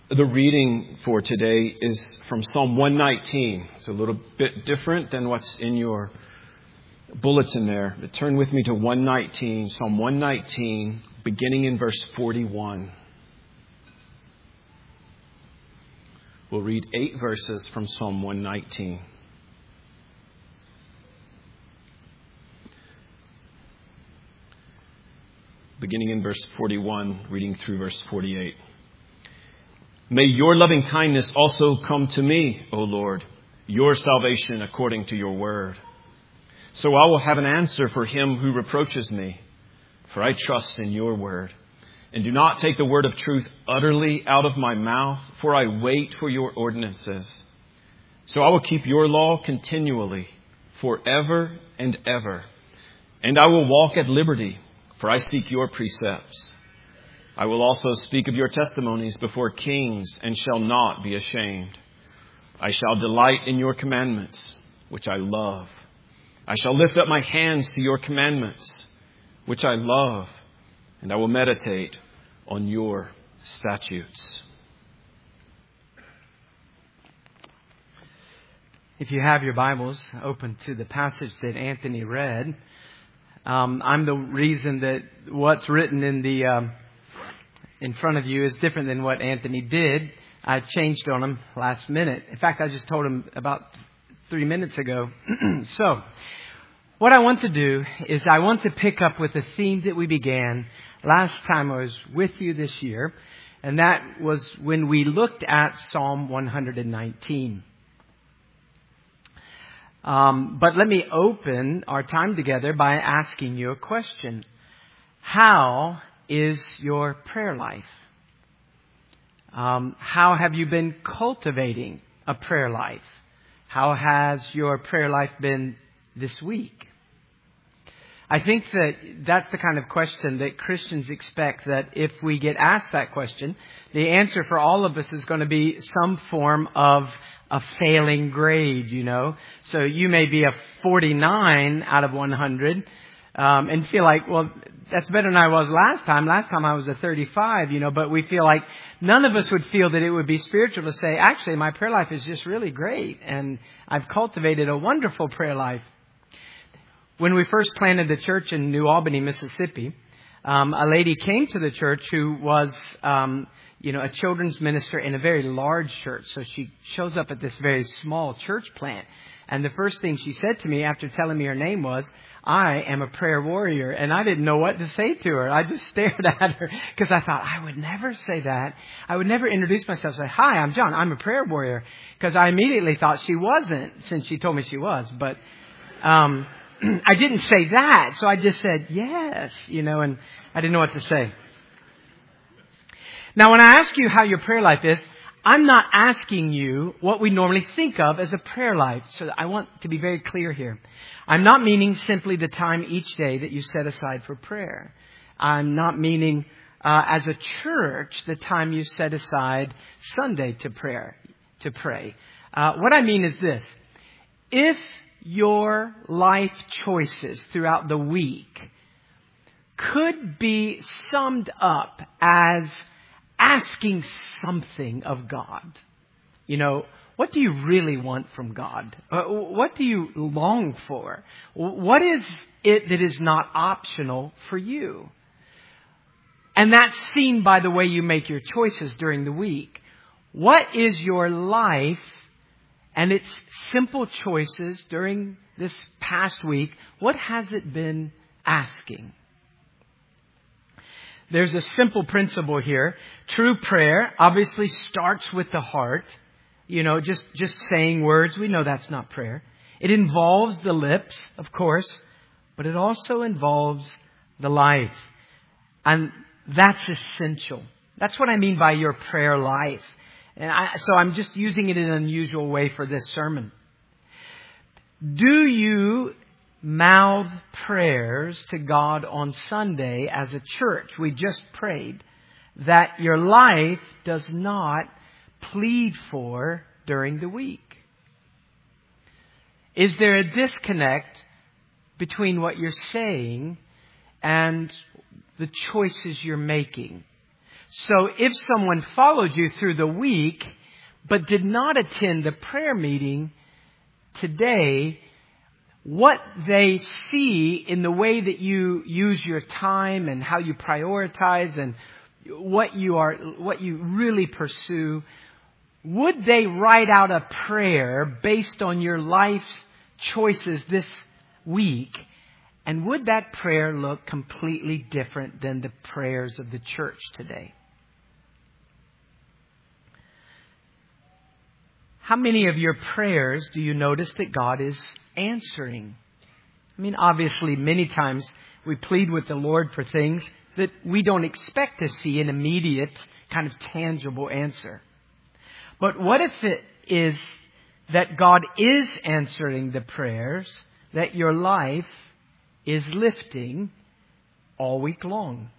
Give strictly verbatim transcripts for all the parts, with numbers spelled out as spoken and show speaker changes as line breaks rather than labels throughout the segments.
The reading for today is from Psalm one nineteen. It's a little bit different than what's in your bulletin there. But turn with me to one nineteen, Psalm one nineteen, beginning in verse forty-one. We'll read eight verses from Psalm one nineteen. Beginning in verse forty-one, reading through verse forty-eight. May your loving kindness also come to me, O Lord, your salvation according to your word. So I will have an answer for him who reproaches me, for I trust in your word. And do not take the word of truth utterly out of my mouth, for I wait for your ordinances. So I will keep your law continually, forever and ever. And I will walk at liberty, for I seek your precepts. I will also speak of your testimonies before kings and shall not be ashamed. I shall delight in your commandments, which I love. I shall lift up my hands to your commandments, which I love, and I will meditate on your statutes.
If you have your Bibles open to the passage that Anthony read, um, I'm the reason that what's written in the um, in front of you is different than what Anthony did. I changed on him last minute. In fact, I just told him about three minutes ago. So, what I want to do is I want to pick up with the theme that we began last time I was with you this year. And that was when we looked at Psalm one nineteen. Um, but let me open our time together by asking you a question. How is your prayer life? Um, how have you been cultivating a prayer life? How has your prayer life been this week? I think that that's the kind of question that Christians expect, that if we get asked that question, the answer for all of us is going to be some form of a failing grade, you know. So you may be a forty-nine out of one hundred um, and feel like, well, that's better than I was last time. Last time I was a thirty-five, you know, but we feel like none of us would feel that it would be spiritual to say, actually, my prayer life is just really great and I've cultivated a wonderful prayer life. When we first planted the church in New Albany, Mississippi, um, a lady came to the church who was, um, you know, a children's minister in a very large church. So she shows up at this very small church plant. And the first thing she said to me after telling me her name was, I am a prayer warrior. And I didn't know what to say to her. I just stared at her because I thought, I would never say that. I would never introduce myself and say, hi, I'm John. I'm a prayer warrior. Because I immediately thought she wasn't, since she told me she was. But um I didn't say that, so I just said, yes, you know, and I didn't know what to say. Now, when I ask you how your prayer life is, I'm not asking you what we normally think of as a prayer life. So I want to be very clear here. I'm not meaning simply the time each day that you set aside for prayer. I'm not meaning, uh, as a church, the time you set aside Sunday to prayer, to pray. Uh, what I mean is this. If your life choices throughout the week could be summed up as asking something of God. You know, what do you really want from God? Uh, what do you long for? What is it that is not optional for you? And that's seen by the way you make your choices during the week. What is your life and its simple choices during this past week? What has it been asking? There's a simple principle here. True prayer obviously starts with the heart. You know, just, just saying words. We know that's not prayer. It involves the lips, of course, but it also involves the life. And that's essential. That's what I mean by your prayer life. And I, so I'm just using it in an unusual way for this sermon. Do you mouth prayers to God on Sunday as a church? We just prayed that your life does not plead for during the week. Is there a disconnect between what you're saying and the choices you're making? So if someone followed you through the week, but did not attend the prayer meeting today, what they see in the way that you use your time and how you prioritize and what you are, what you really pursue, would they write out a prayer based on your life's choices this week? And would that prayer look completely different than the prayers of the church today? How many of your prayers do you notice that God is answering? I mean, obviously, many times we plead with the Lord for things that we don't expect to see an immediate kind of tangible answer. But what if it is that God is answering the prayers that your life is lifting all week long?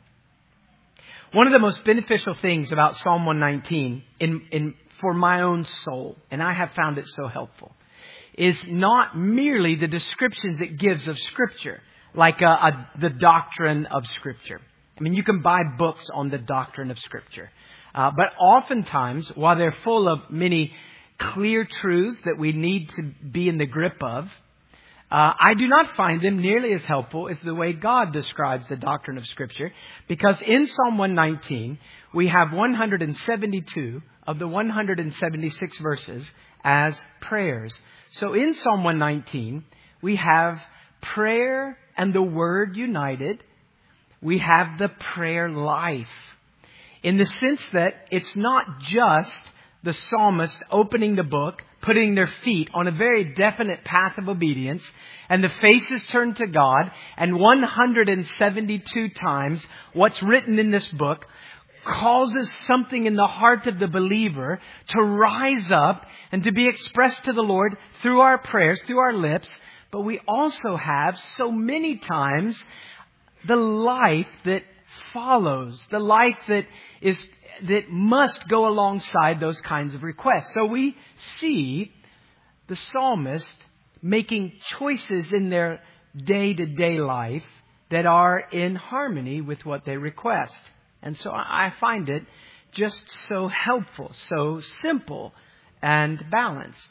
One of the most beneficial things about Psalm one nineteen in, in, for my own soul, and I have found it so helpful, is not merely the descriptions it gives of Scripture, like a, a, the doctrine of Scripture. I mean, you can buy books on the doctrine of Scripture. Uh, but oftentimes, while they're full of many clear truths that we need to be in the grip of, uh, I do not find them nearly as helpful as the way God describes the doctrine of Scripture. Because in Psalm one nineteen, we have one hundred seventy-two of the one hundred seventy-six verses as prayers. So in Psalm one nineteen, we have prayer and the Word united. We have the prayer life, in the sense that it's not just the psalmist opening the book, putting their feet on a very definite path of obedience, and the faces turned to God, and one hundred seventy-two times what's written in this book causes something in the heart of the believer to rise up and to be expressed to the Lord through our prayers, through our lips. But we also have so many times the life that follows, the life that is that must go alongside those kinds of requests. So we see the psalmist making choices in their day-to-day life that are in harmony with what they request. And so I find it just so helpful, so simple and balanced.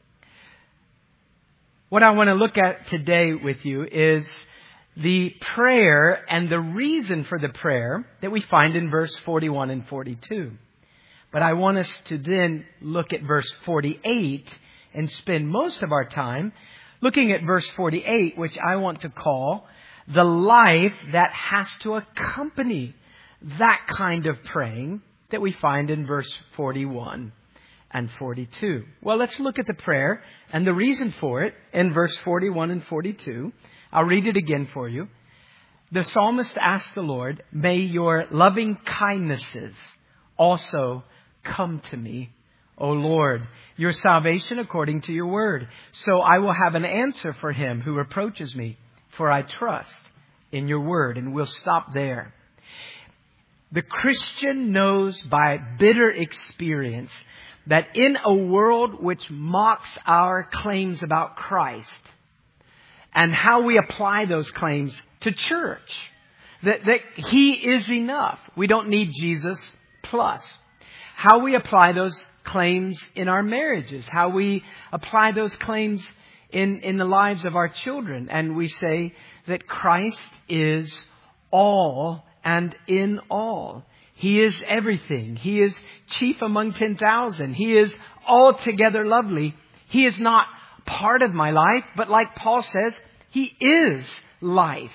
What I want to look at today with you is the prayer and the reason for the prayer that we find in verse forty-one and forty-two. But I want us to then look at verse forty-eight and spend most of our time looking at verse forty-eight, which I want to call the life that has to accompany that kind of praying that we find in verse forty-one and forty-two. Well, let's look at the prayer and the reason for it in verse forty-one and forty-two. I'll read it again for you. The psalmist asked the Lord, "May your loving kindnesses also come to me, O Lord, your salvation according to your word. So I will have an answer for him who reproaches me, for I trust in your word." And we'll stop there. The Christian knows by bitter experience that in a world which mocks our claims about Christ, and how we apply those claims to church, that, that He is enough. We don't need Jesus plus. How we apply those claims in our marriages. How we apply those claims in, in the lives of our children. And we say that Christ is all and in all. He is everything. He is chief among ten thousand. He is altogether lovely. He is not part of my life, but like Paul says, He is life.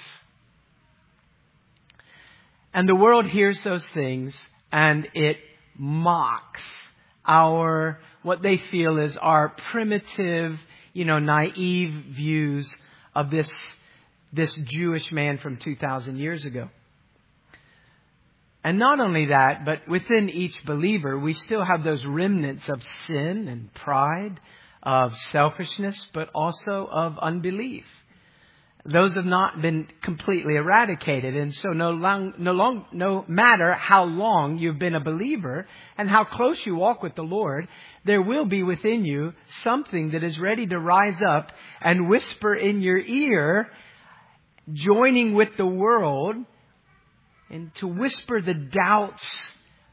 And the world hears those things and it mocks our, what they feel is our primitive, you know, naive views of this, this Jewish man from two thousand years ago. And not only that, but within each believer, we still have those remnants of sin and pride, of selfishness, but also of unbelief. Those have not been completely eradicated. And so no long, no long, no matter how long you've been a believer and how close you walk with the Lord, there will be within you something that is ready to rise up and whisper in your ear, joining with the world, and to whisper the doubts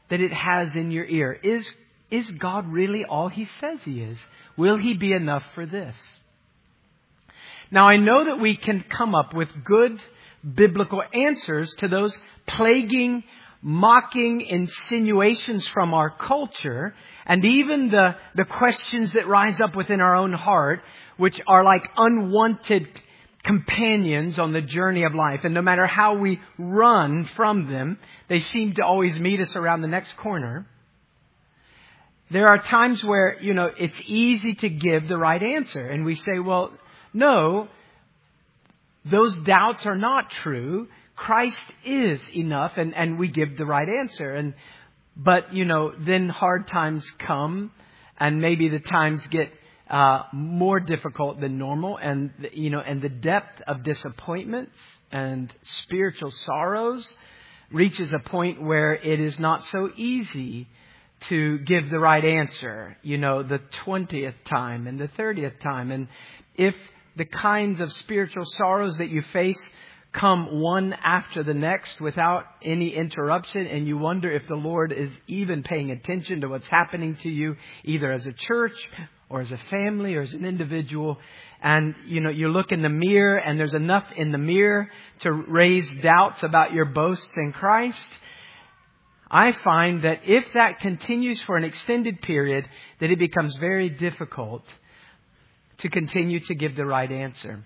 that it has in your ear. Is, is God really all He says He is? Will He be enough for this? Now, I know that we can come up with good biblical answers to those plaguing, mocking insinuations from our culture, and even the, the questions that rise up within our own heart, which are like unwanted companions on the journey of life. And no matter how we run from them, they seem to always meet us around the next corner. There are times where, you know, it's easy to give the right answer. And we say, well, no, those doubts are not true. Christ is enough. And, and we give the right answer. And, but, you know, then hard times come, and maybe the times get uh, more difficult than normal. And, you know, and the depth of disappointments and spiritual sorrows reaches a point where it is not so easy to give the right answer, you know, the twentieth time and the thirtieth time. And if the kinds of spiritual sorrows that you face come one after the next without any interruption, and you wonder if the Lord is even paying attention to what's happening to you, either as a church or as a family or as an individual, and, you know, you look in the mirror and there's enough in the mirror to raise doubts about your boasts in Christ, I find that if that continues for an extended period, that it becomes very difficult to continue to give the right answer.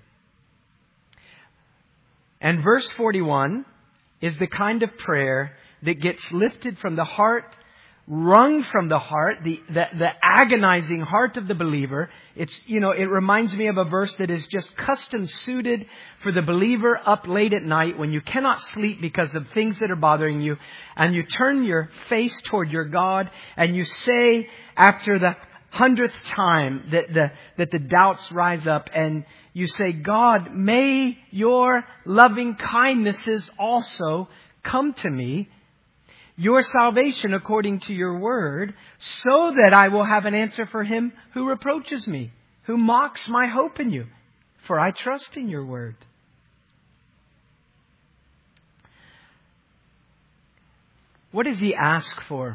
And verse forty-one is the kind of prayer that gets lifted from the heart, wrung from the heart, the, the, the agonizing heart of the believer. It's, you know, it reminds me of a verse that is just custom suited for the believer up late at night when you cannot sleep because of things that are bothering you, and you turn your face toward your God and you say after the hundredth time that the, that the doubts rise up, and you say, God, may your loving kindnesses also come to me, your salvation according to your word, so that I will have an answer for him who reproaches me, who mocks my hope in you, for I trust in your word. What does he ask for?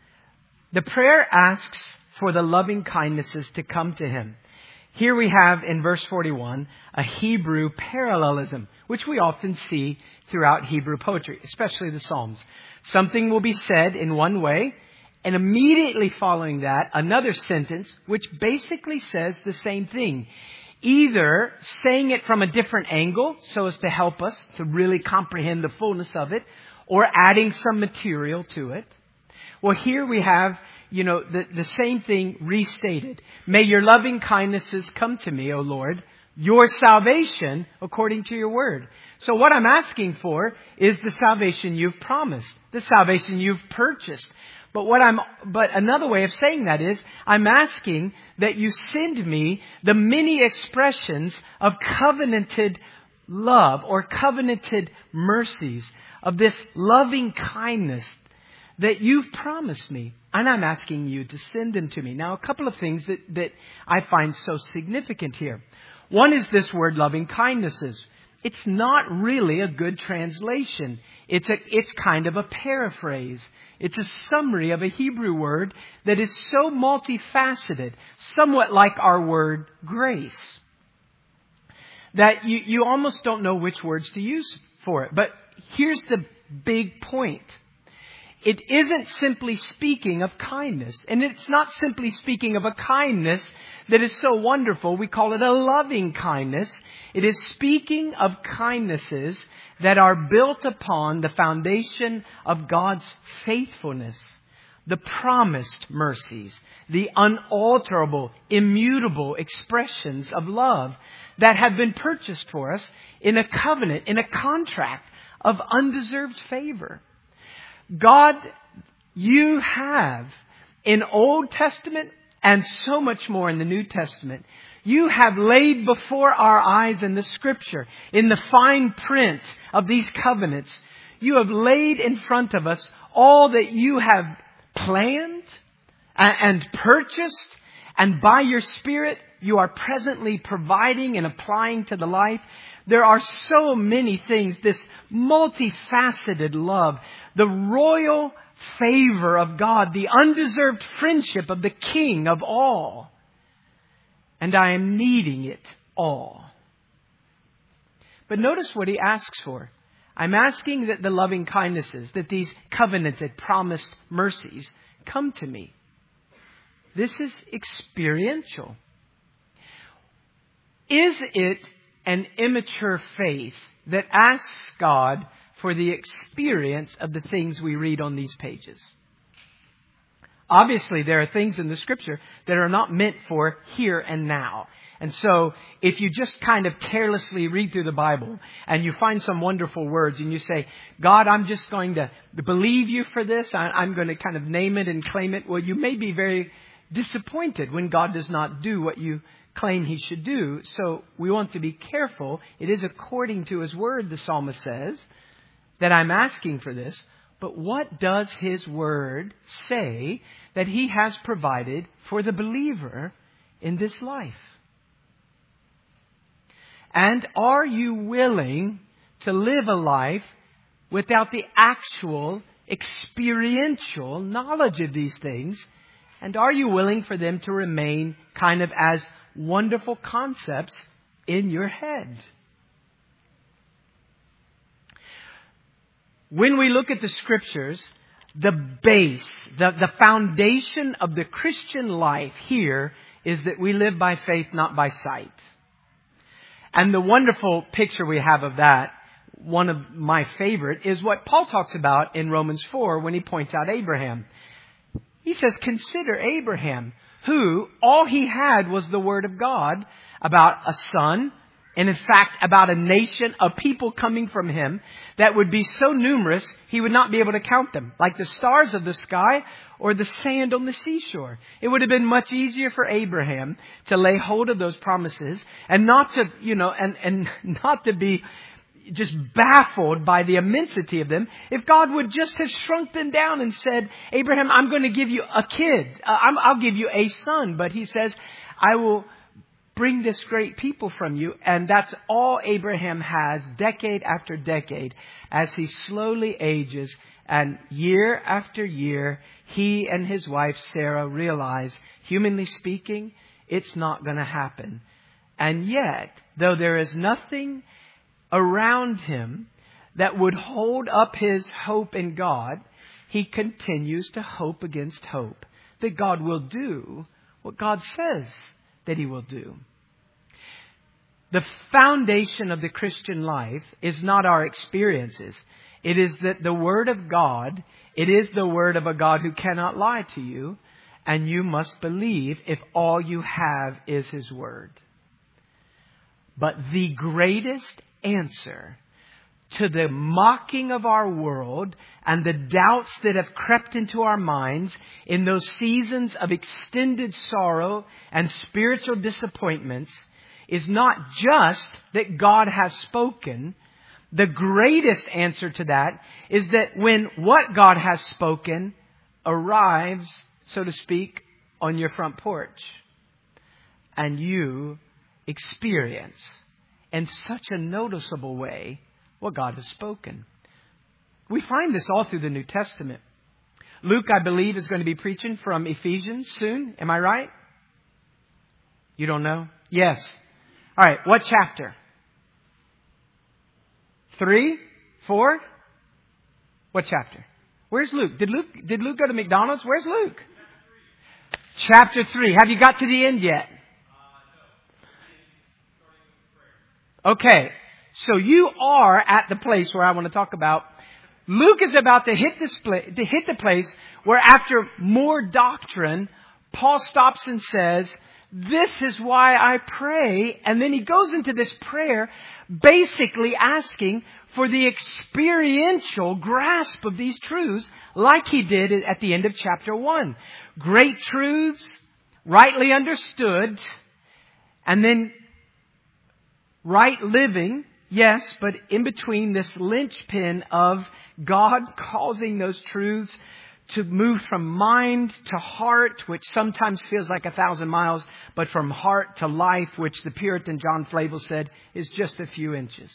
The prayer asks for the loving kindnesses to come to him. Here we have in verse forty-one a Hebrew parallelism, which we often see throughout Hebrew poetry, especially the Psalms. Something will be said in one way, and immediately following that, another sentence which basically says the same thing. Either saying it from a different angle so as to help us to really comprehend the fullness of it, or adding some material to it. Well, here we have, you know, the, the same thing restated. May your loving kindnesses come to me, O Lord, your salvation according to your word. So what I'm asking for is the salvation you've promised, the salvation you've purchased. But what I'm, but another way of saying that is, I'm asking that you send me the many expressions of covenanted love or covenanted mercies, of this loving kindness that you've promised me. And I'm asking you to send them to me. Now, a couple of things that, that I find so significant here. One is this word loving kindnesses. It's not really a good translation. It's a, it's kind of a paraphrase. It's a summary of a Hebrew word that is so multifaceted, somewhat like our word grace, that you, you almost don't know which words to use for it. But here's the big point. It isn't simply speaking of kindness. And it's not simply speaking of a kindness that is so wonderful. We call it a loving kindness. It is speaking of kindnesses that are built upon the foundation of God's faithfulness, the promised mercies, the unalterable, immutable expressions of love that have been purchased for us in a covenant, in a contract of undeserved favor. God, you have in Old Testament and so much more in the New Testament, you have laid before our eyes in the Scripture, in the fine print of these covenants, you have laid in front of us all that you have planned and purchased, and by your Spirit you are presently providing and applying to the life. There are so many things, this multifaceted love, the royal favor of God, the undeserved friendship of the King of all. And I am needing it all. But notice what he asks for. I'm asking that the loving kindnesses, that these covenanted, promised mercies come to me. This is experiential. Is it an immature faith that asks God for the experience of the things we read on these pages? Obviously, there are things in the Scripture that are not meant for here and now. And so, if you just kind of carelessly read through the Bible and you find some wonderful words and you say, God, I'm just going to believe you for this. I'm going to kind of name it and claim it. Well, you may be very disappointed when God does not do what you claim He should do. So we want to be careful. It is according to His Word, the psalmist says, that I'm asking for this. But what does His Word say that He has provided for the believer in this life? And are you willing to live a life without the actual experiential knowledge of these things? And are you willing for them to remain kind of as wonderful concepts in your head? When we look at the Scriptures, the base, the, the foundation of the Christian life here is that we live by faith, not by sight. And the wonderful picture we have of that, one of my favorite, is what Paul talks about in Romans four when he points out Abraham. He says, consider Abraham, who all he had was the Word of God about a son, and in fact about a nation of people coming from him that would be so numerous he would not be able to count them, like the stars of the sky or the sand on the seashore. It would have been much easier for Abraham to lay hold of those promises and not to, you know, and, and not to be just baffled by the immensity of them, if God would just have shrunk them down and said, Abraham, I'm going to give you a kid. Uh, I'm, I'll give you a son. But He says, I will bring this great people from you. And that's all Abraham has, decade after decade, as he slowly ages. And year after year, he and his wife, Sarah, realize, humanly speaking, it's not going to happen. And yet, though there is nothing around him that would hold up his hope in God, he continues to hope against hope that God will do what God says that He will do. The foundation of the Christian life is not our experiences. It is that the Word of God, it is the Word of a God who cannot lie to you, and you must believe if all you have is His Word. But the greatest answer to the mocking of our world and the doubts that have crept into our minds in those seasons of extended sorrow and spiritual disappointments is not just that God has spoken. The greatest answer to that is that when what God has spoken arrives, so to speak, on your front porch, and you experience in such a noticeable way what God has spoken. We find this all through the New Testament. Luke, I believe, is going to be preaching from Ephesians soon. Am I right? You don't know? Yes. All right. What chapter? Three? Four? What chapter? Where's Luke? Did Luke, did Luke go to McDonald's? Where's Luke? Chapter three. Have you got to the end yet? Okay, so you are at the place where I want to talk about. Luke is about to hit this pla- to hit the place where, after more doctrine, Paul stops and says, "This is why I pray." And then he goes into this prayer, basically asking for the experiential grasp of these truths, like he did at the end of chapter one. Great truths, rightly understood, and then right living, yes, but in between, this linchpin of God causing those truths to move from mind to heart, which sometimes feels like a thousand miles, but from heart to life, which the Puritan John Flavel said is just a few inches.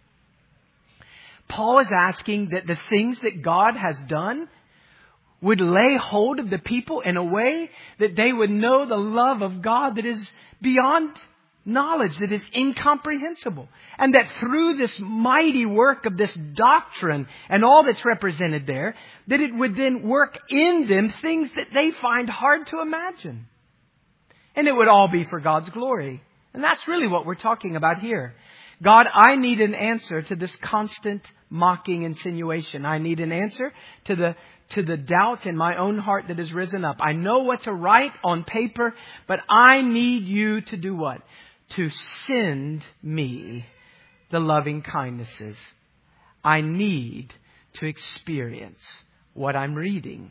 Paul is asking that the things that God has done would lay hold of the people in a way that they would know the love of God that is beyond knowledge, that is incomprehensible. And that through this mighty work of this doctrine and all that's represented there, that it would then work in them things that they find hard to imagine. And it would all be for God's glory. And that's really what we're talking about here. God, I need an answer to this constant mocking insinuation. I need an answer to the to the doubt in my own heart that has risen up. I know what to write on paper, but I need you to do what? To send me the loving kindnesses. I need to experience what I'm reading.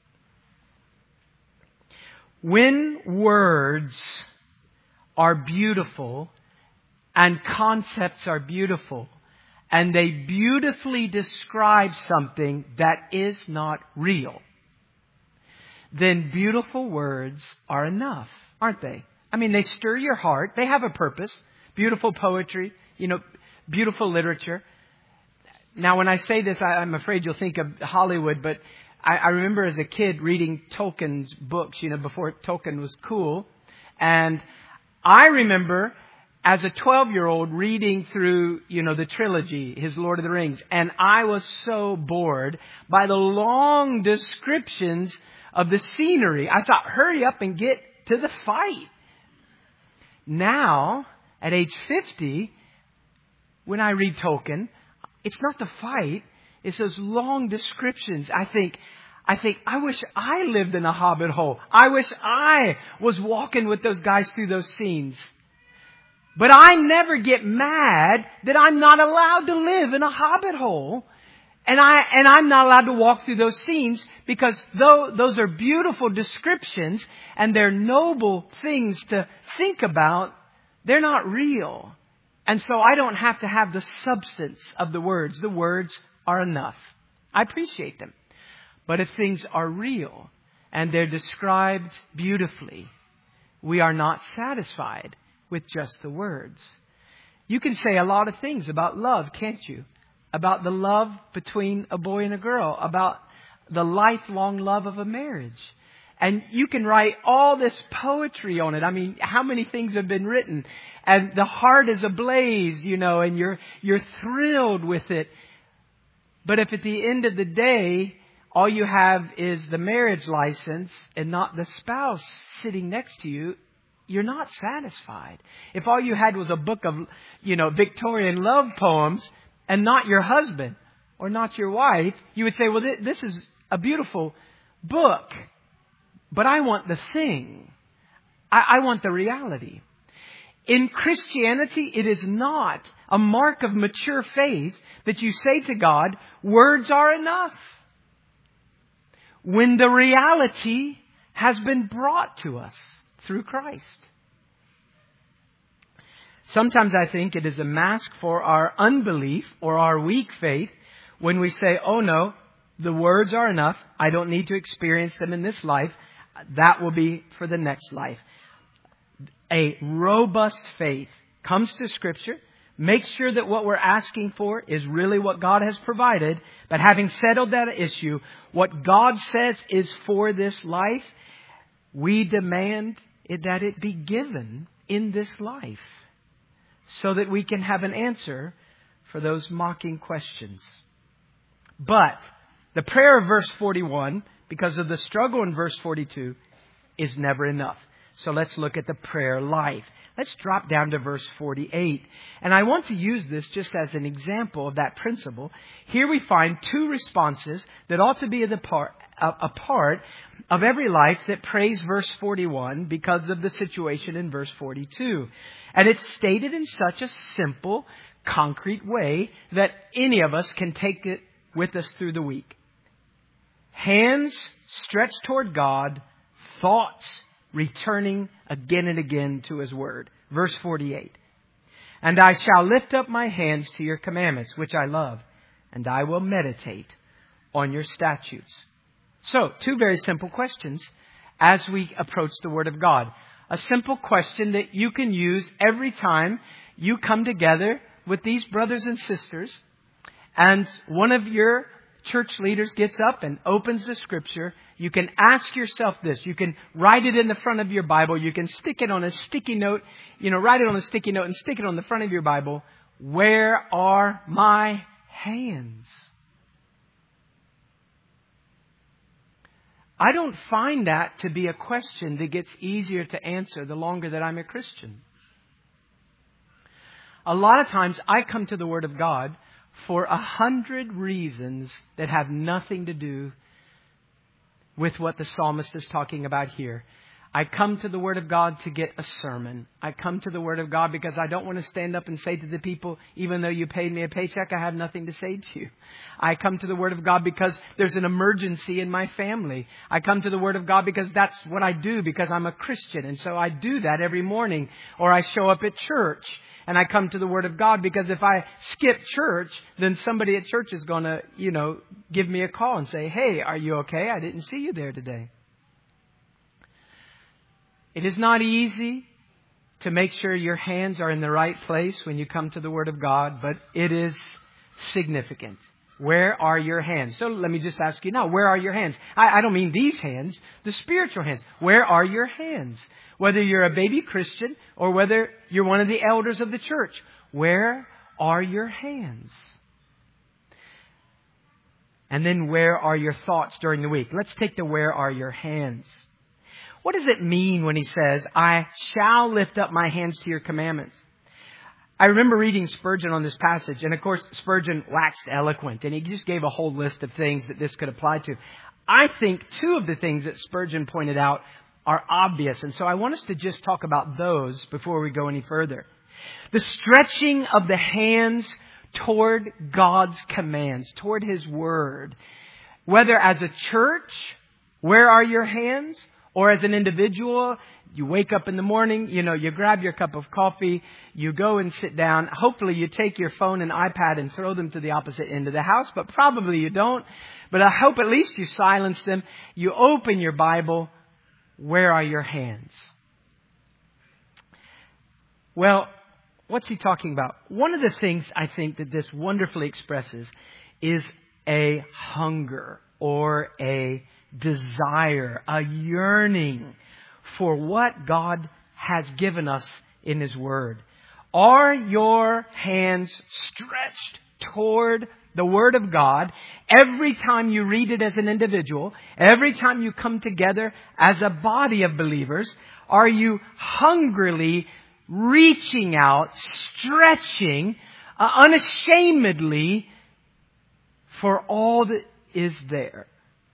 When words are beautiful and concepts are beautiful, and they beautifully describe something that is not real, then beautiful words are enough, aren't they? I mean, they stir your heart. They have a purpose. Beautiful poetry, you know, beautiful literature. Now, when I say this, I, I'm afraid you'll think of Hollywood, but I, I remember as a kid reading Tolkien's books, you know, before Tolkien was cool. And I remember as a twelve-year-old reading through, you know, the trilogy, his Lord of the Rings. And I was so bored by the long descriptions of the scenery. I thought, hurry up and get to the fight. Now, at age fifty, when I read Tolkien, it's not the fight. It's those long descriptions. I think, I think, I wish I lived in a hobbit hole. I wish I was walking with those guys through those scenes. But I never get mad that I'm not allowed to live in a hobbit hole. And I, and I'm not allowed to walk through those scenes, because though those are beautiful descriptions and they're noble things to think about, they're not real. And so I don't have to have the substance of the words. The words are enough. I appreciate them. But if things are real and they're described beautifully, we are not satisfied with just the words. You can say a lot of things about love, can't you? About the love between a boy and a girl, about the lifelong love of a marriage. And you can write all this poetry on it. I mean, how many things have been written? And the heart is ablaze, you know, and you're you're thrilled with it. But if at the end of the day, all you have is the marriage license and not the spouse sitting next to you, you're not satisfied. If all you had was a book of, you know, Victorian love poems and not your husband or not your wife, you would say, well, th- this is a beautiful book, but I want the thing. I, I want the reality. In Christianity, it is not a mark of mature faith that you say to God, words are enough, when the reality has been brought to us through Christ. Sometimes I think it is a mask for our unbelief or our weak faith when we say, oh no, the words are enough. I don't need to experience them in this life. That will be for the next life. A robust faith comes to Scripture, makes sure that what we're asking for is really what God has provided. But having settled that issue, what God says is for this life, we demand that it be given in this life, so that we can have an answer for those mocking questions. But the prayer of verse forty-one, because of the struggle in verse forty-two, is never enough. So let's look at the prayer life. Let's drop down to verse forty-eight. And I want to use this just as an example of that principle. Here we find two responses that ought to be the part, a, a part of every life that prays verse forty-one because of the situation in verse forty-two. And it's stated in such a simple, concrete way that any of us can take it with us through the week. Hands stretched toward God, thoughts returning again and again to His Word. Verse forty-eight. And I shall lift up my hands to your commandments, which I love, and I will meditate on your statutes. So, two very simple questions as we approach the Word of God. A simple question that you can use every time you come together with these brothers and sisters, and one of your church leaders gets up and opens the Scripture. You can ask yourself this. You can write it in the front of your Bible. You can stick it on a sticky note. You know, write it on a sticky note and stick it on the front of your Bible. Where are my hands? I don't find that to be a question that gets easier to answer the longer that I'm a Christian. A lot of times I come to the Word of God for a hundred reasons that have nothing to do with what the psalmist is talking about here. I come to the Word of God to get a sermon. I come to the Word of God because I don't want to stand up and say to the people, even though you paid me a paycheck, I have nothing to say to you. I come to the Word of God because there's an emergency in my family. I come to the Word of God because that's what I do, because I'm a Christian. And so I do that every morning. Or I show up at church and I come to the Word of God because if I skip church, then somebody at church is going to, you know, give me a call and say, hey, are you okay? I didn't see you there today. It is not easy to make sure your hands are in the right place when you come to the Word of God, but it is significant. Where are your hands? So let me just ask you now, where are your hands? I, I don't mean these hands, the spiritual hands. Where are your hands? Whether you're a baby Christian or whether you're one of the elders of the church, where are your hands? And then where are your thoughts during the week? Let's take the where are your hands. What does it mean when he says, I shall lift up my hands to your commandments? I remember reading Spurgeon on this passage. And of course, Spurgeon waxed eloquent. And he just gave a whole list of things that this could apply to. I think two of the things that Spurgeon pointed out are obvious. And so I want us to just talk about those before we go any further. The stretching of the hands toward God's commands, toward His Word. Whether as a church, where are your hands? Or as an individual, you wake up in the morning, you know, you grab your cup of coffee, you go and sit down. Hopefully you take your phone and iPad and throw them to the opposite end of the house, but probably you don't. But I hope at least you silence them. You open your Bible. Where are your hands? Well, what's he talking about? One of the things I think that this wonderfully expresses is a hunger or a desire, a yearning for what God has given us in His Word. Are your hands stretched toward the Word of God every time you read it as an individual, every time you come together as a body of believers? Are you hungrily reaching out, stretching uh, unashamedly for all that is there?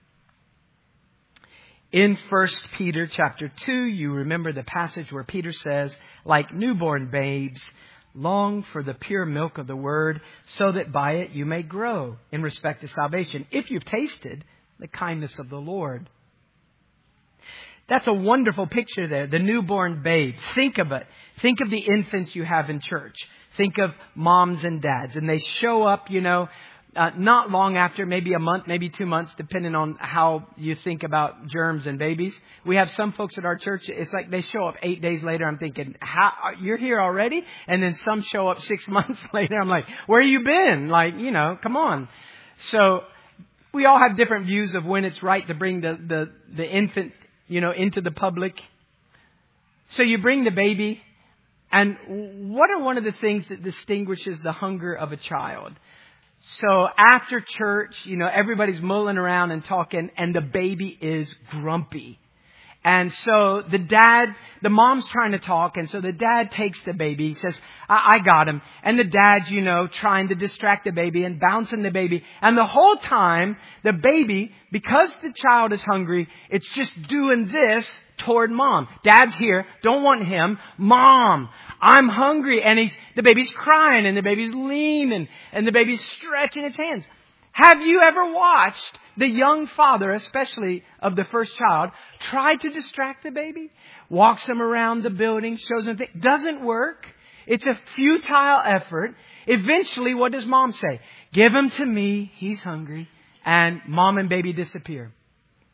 In First Peter chapter two, you remember the passage where Peter says, like newborn babes, long for the pure milk of the Word, so that by it you may grow in respect to salvation, if you've tasted the kindness of the Lord. That's a wonderful picture there, the newborn babe. Think of it. Think of the infants you have in church. Think of moms and dads. And they show up, you know, Uh, not long after, maybe a month, maybe two months, depending on how you think about germs and babies. We have some folks at our church, it's like they show up eight days later. I'm thinking, how, you're here already? And then some show up six months later. I'm like, where you been? Like, you know, come on. So we all have different views of when it's right to bring the, the, the infant, you know, into the public. So you bring the baby. And what are one of the things that distinguishes the hunger of a child? So after church, you know, everybody's mulling around and talking, and the baby is grumpy. And so the dad, the mom's trying to talk, and so the dad takes the baby. He says, I, I got him. And the dad's, you know, trying to distract the baby and bouncing the baby. And the whole time, the baby, because the child is hungry, it's just doing this toward mom. Dad's here, don't want him. Mom, I'm hungry. And he's, the baby's crying, and the baby's leaning, and the baby's stretching its hands. Have you ever watched the young father, especially of the first child, try to distract the baby? Walks him around the building, shows him things. Doesn't work. It's a futile effort. Eventually, what does mom say? Give him to me. He's hungry. And mom and baby disappear.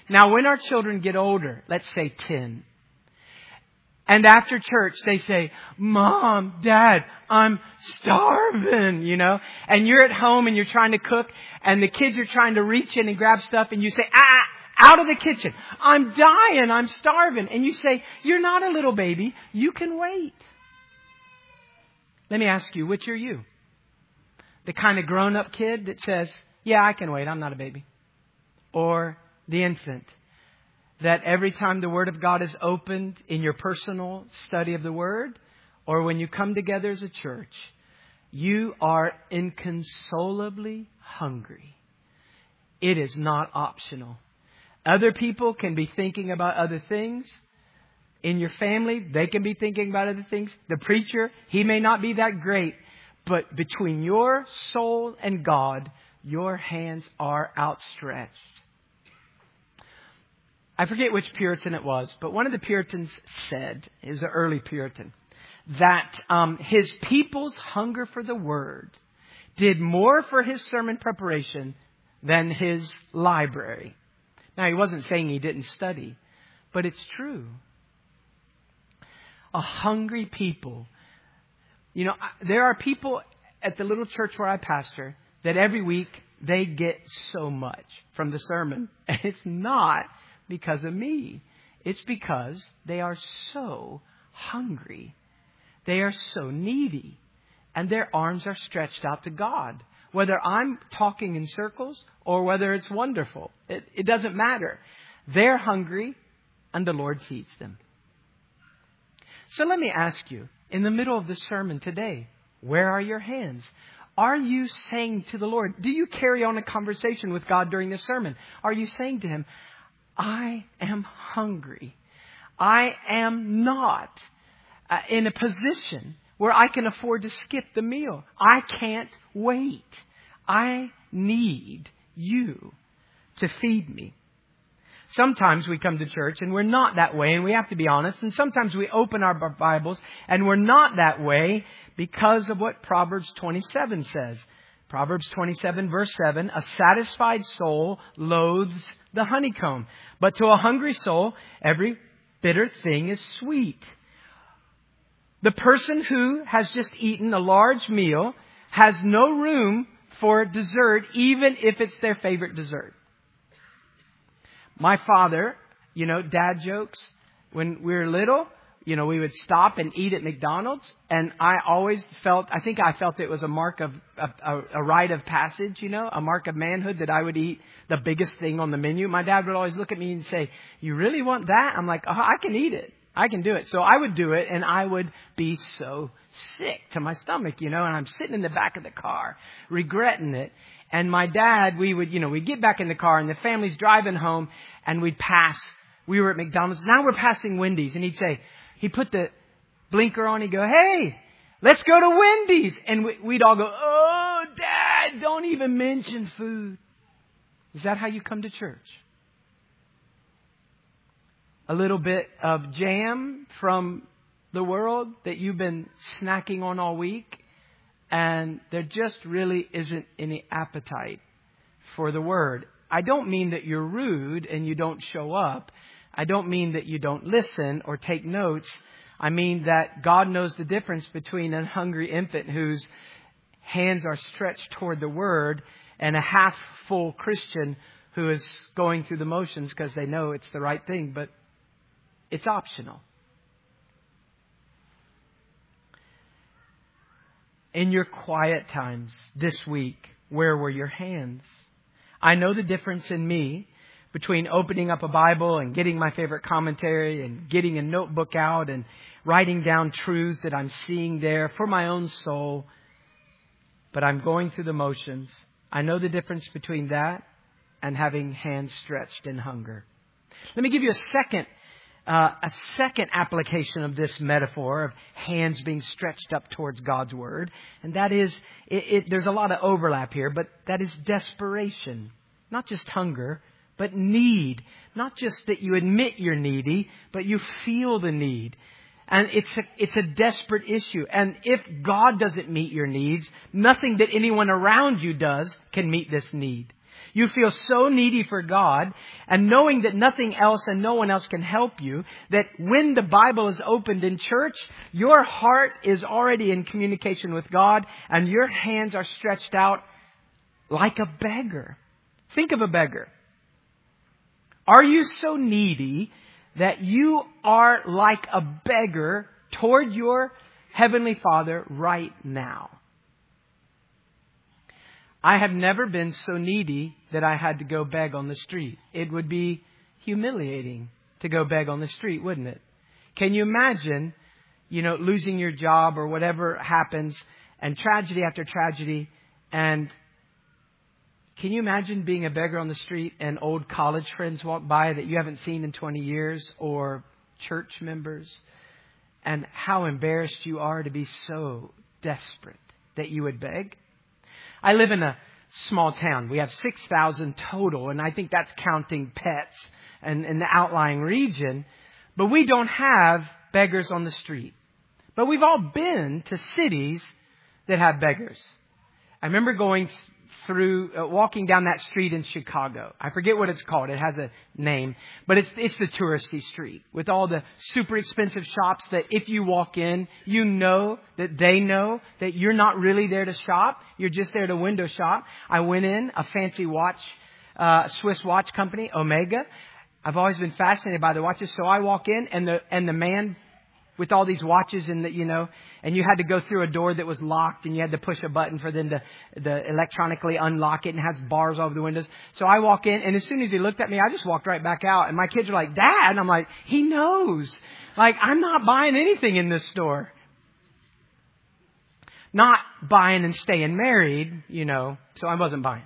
Now, when our children get older, let's say ten, and after church they say, Mom, Dad, I'm starving, you know, and you're at home and you're trying to cook and the kids are trying to reach in and grab stuff and you say, ah, out of the kitchen. I'm dying. I'm starving. And you say, you're not a little baby. You can wait. Let me ask you, which are you? The kind of grown-up kid that says, yeah, I can wait. I'm not a baby. Or the infant that every time the Word of God is opened in your personal study of the Word or when you come together as a church, you are inconsolably hungry. It is not optional. Other people can be thinking about other things. In your family, they can be thinking about other things. The preacher, he may not be that great. But between your soul and God, your hands are outstretched. I forget which Puritan it was, but one of the Puritans said, he was an early Puritan, that um, his people's hunger for the Word did more for his sermon preparation than his library. Now, he wasn't saying he didn't study, but it's true. A hungry people. You know, there are people at the little church where I pastor that every week they get so much from the sermon. And it's not because of me. It's because they are so hungry. They are so needy. And their arms are stretched out to God. Whether I'm talking in circles or whether it's wonderful, it, it doesn't matter. They're hungry and the Lord feeds them. So let me ask you, in the middle of the sermon today, where are your hands? Are you saying to the Lord, do you carry on a conversation with God during the sermon? Are you saying to Him, I am hungry. I am not uh, in a position where I can afford to skip the meal. I can't wait. I need you to feed me. Sometimes we come to church and we're not that way, and we have to be honest. And sometimes we open our Bibles and we're not that way because of what Proverbs twenty-seven says. Proverbs twenty-seven verse seven, a satisfied soul loathes the honeycomb, but to a hungry soul every bitter thing is sweet. The person who has just eaten a large meal has no room for dessert, even if it's their favorite dessert. My father, you know, dad jokes, when we were little, you know, we would stop and eat at McDonald's. And I always felt, I think I felt it was a mark of, a, a rite of passage, you know, a mark of manhood that I would eat the biggest thing on the menu. My dad would always look at me and say, you really want that? I'm like, oh, I can eat it. I can do it. So I would do it and I would be so sick to my stomach, you know, and I'm sitting in the back of the car regretting it. And my dad, we would, you know, we'd get back in the car and the family's driving home and we'd pass. We were at McDonald's. Now we're passing Wendy's. And he'd say, he'd put the blinker on. He'd go, hey, let's go to Wendy's. And we'd all go, oh, Dad, don't even mention food. Is that how you come to church? A little bit of jam from the world that you've been snacking on all week, and there just really isn't any appetite for the Word. I don't mean that you're rude and you don't show up. I don't mean that you don't listen or take notes. I mean that God knows the difference between a hungry infant whose hands are stretched toward the Word and a half-full Christian who is going through the motions because they know it's the right thing, but it's optional. In your quiet times this week, where were your hands? I know the difference in me between opening up a Bible and getting my favorite commentary and getting a notebook out and writing down truths that I'm seeing there for my own soul. But I'm going through the motions. I know the difference between that and having hands stretched in hunger. Let me give you a second Uh, a second application of this metaphor of hands being stretched up towards God's Word. And that is, it, it, there's a lot of overlap here, but that is desperation. Not just hunger, but need. Not just that you admit you're needy, but you feel the need. And it's a, it's a desperate issue. And if God doesn't meet your needs, nothing that anyone around you does can meet this need. You feel so needy for God, and knowing that nothing else and no one else can help you, that when the Bible is opened in church, your heart is already in communication with God, and your hands are stretched out like a beggar. Think of a beggar. Are you so needy that you are like a beggar toward your Heavenly Father right now? I have never been so needy that I had to go beg on the street. It would be humiliating to go beg on the street, wouldn't it? Can you imagine, you know, losing your job or whatever happens, and tragedy after tragedy, and can you imagine being a beggar on the street and old college friends walk by that you haven't seen in twenty years, or church members, and how embarrassed you are to be so desperate that you would beg? I live in a small town. We have six thousand total, and I think that's counting pets and, and the outlying region. But we don't have beggars on the street. But we've all been to cities that have beggars. I remember going through, uh, walking down that street in Chicago. I forget what it's called. It has a name. But it's it's the touristy street with all the super expensive shops that if you walk in, you know that they know that you're not really there to shop. You're just there to window shop. I went in, a fancy watch, uh, Swiss watch company, Omega. I've always been fascinated by the watches. So I walk in, and the and the man with all these watches, and the, you know, and you had to go through a door that was locked, and you had to push a button for them to, to electronically unlock it, and it has bars over the windows. So I walk in, and as soon as he looked at me, I just walked right back out. And my kids are like, "Dad," and I'm like, "He knows. Like, I'm not buying anything in this store." Not buying and staying married, you know, so I wasn't buying.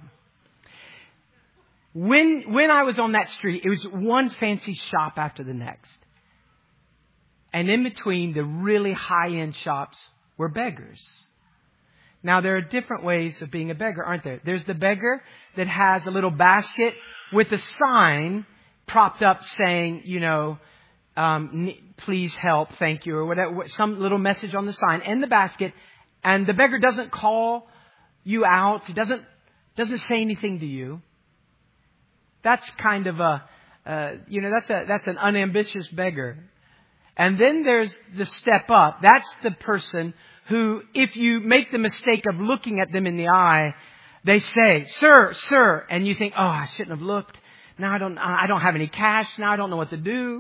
When when I was on that street, it was one fancy shop after the next. And in between the really high-end shops were beggars. Now, there are different ways of being a beggar, aren't there? There's the beggar that has a little basket with a sign propped up saying, you know, um, please help, thank you, or whatever, some little message on the sign and the basket. And the beggar doesn't call you out. He doesn't, doesn't say anything to you. That's kind of a, uh, you know, that's a, that's an unambitious beggar. And then there's the step up. That's the person who, if you make the mistake of looking at them in the eye, they say, "Sir, sir," and you think, "Oh, I shouldn't have looked. Now I don't, I don't have any cash. Now I don't know what to do."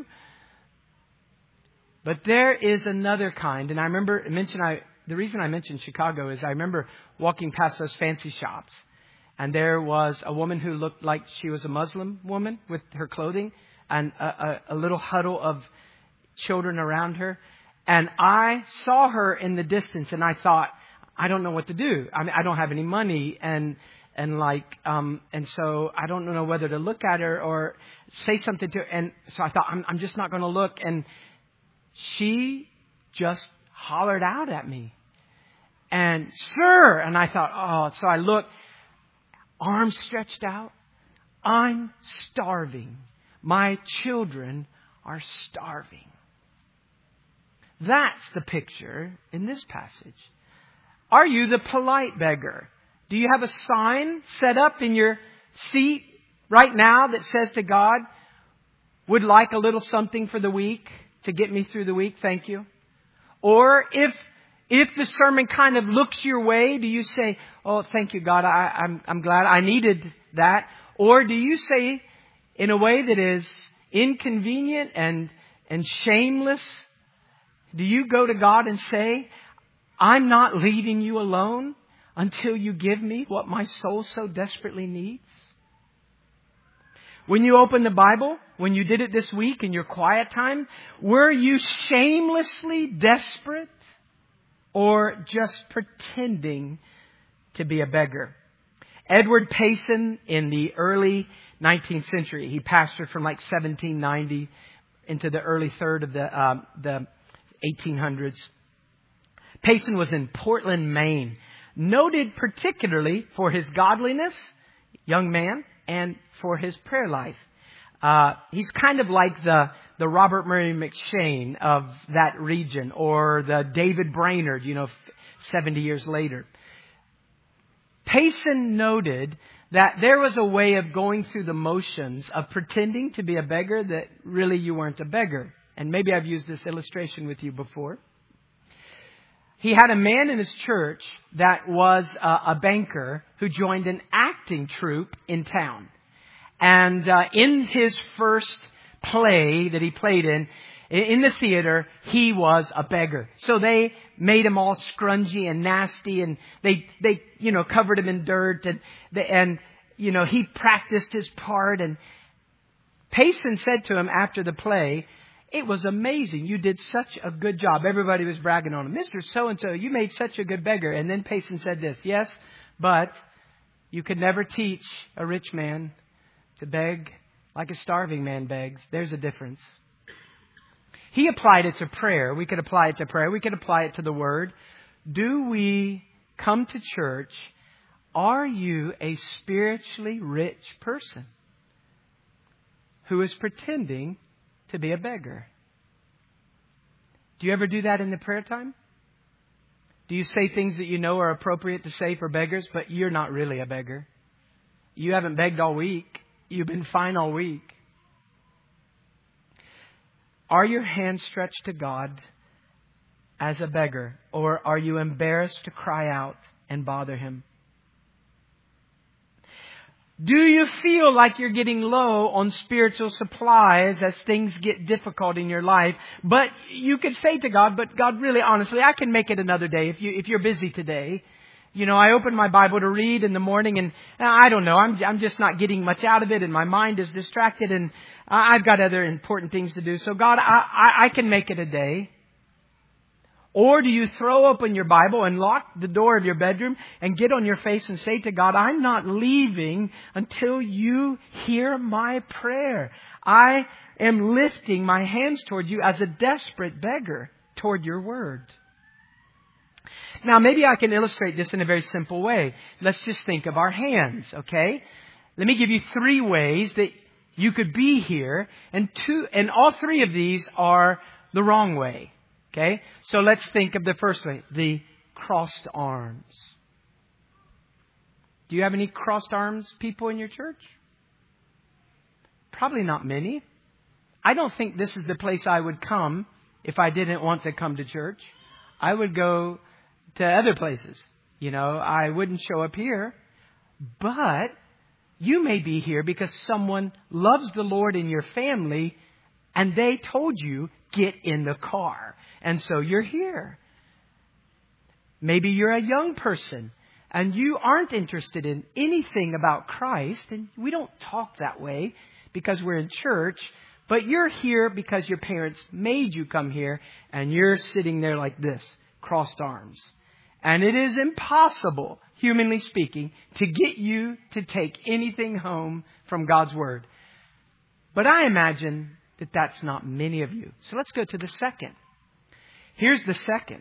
But there is another kind, and I remember mention I the reason I mentioned Chicago is I remember walking past those fancy shops, and there was a woman who looked like she was a Muslim woman with her clothing, and a, a, a little huddle of children around her. And I saw her in the distance, and I thought, I don't know what to do. I mean, I don't have any money, and and like um and so I don't know whether to look at her or say something to her. And so I thought, I'm I'm just not going to look. And she just hollered out at me, and "Sir," and I thought, oh, so I looked, arms stretched out. I'm starving. My children are starving. That's the picture in this passage. Are you the polite beggar? Do you have a sign set up in your seat right now that says to God, "Would like a little something for the week to get me through the week, thank you"? Or if if the sermon kind of looks your way, do you say, "Oh, thank you, God, I, I'm I'm glad I needed that"? Or do you say, in a way that is inconvenient and and shameless, do you go to God and say, "I'm not leaving you alone until you give me what my soul so desperately needs"? When you open the Bible, when you did it this week in your quiet time, were you shamelessly desperate or just pretending to be a beggar? Edward Payson, in the early nineteenth century, he pastored from like seventeen ninety into the early third of the um, the eighteen hundreds. Payson was in Portland, Maine, noted particularly for his godliness, young man, and for his prayer life. Uh, he's kind of like the the Robert Murray McShane of that region, or the David Brainerd, you know, seventy years later. Payson noted that there was a way of going through the motions of pretending to be a beggar that really you weren't a beggar. And maybe I've used this illustration with you before. He had a man in his church that was a, a banker who joined an acting troupe in town. And uh, in his first play that he played in, in the theater, he was a beggar. So they made him all scrungy and nasty, and they, they, you know, covered him in dirt, and, they, and, you know, he practiced his part. And Payson said to him after the play, "It was amazing. You did such a good job." Everybody was bragging on him. "Mister So-and-so, you made such a good beggar." And then Payson said this, "Yes, but you could never teach a rich man to beg like a starving man begs. There's a difference." He applied it to prayer. We could apply it to prayer. We could apply it to the Word. Do we come to church? Are you a spiritually rich person who is pretending to be a beggar? Do you ever do that in the prayer time? Do you say things that you know are appropriate to say for beggars, but you're not really a beggar? You haven't begged all week. You've been fine all week. Are your hands stretched to God as a beggar, or are you embarrassed to cry out and bother Him? Do you feel like you're getting low on spiritual supplies as things get difficult in your life? But you could say to God, "But God, really, honestly, I can make it another day if you if you're busy today. You know, I open my Bible to read in the morning, and I don't know, I'm I'm just not getting much out of it, and my mind is distracted, and I've got other important things to do. So God, I, I, I can make it a day." Or do you throw open your Bible and lock the door of your bedroom and get on your face and say to God, "I'm not leaving until you hear my prayer. I am lifting my hands toward you as a desperate beggar toward your word." Now, maybe I can illustrate this in a very simple way. Let's just think of our hands, okay? Let me give you three ways that you could be here, and two, and all three of these are the wrong way. Okay, so let's think of the first way, the crossed arms. Do you have any crossed arms people in your church? Probably not many. I don't think this is the place I would come if I didn't want to come to church. I would go to other places. You know, I wouldn't show up here. But you may be here because someone loves the Lord in your family and they told you, "Get in the car." And so you're here. Maybe you're a young person and you aren't interested in anything about Christ. And we don't talk that way because we're in church. But you're here because your parents made you come here, and you're sitting there like this, crossed arms. And it is impossible, humanly speaking, to get you to take anything home from God's Word. But I imagine that that's not many of you. So let's go to the second. Here's the second.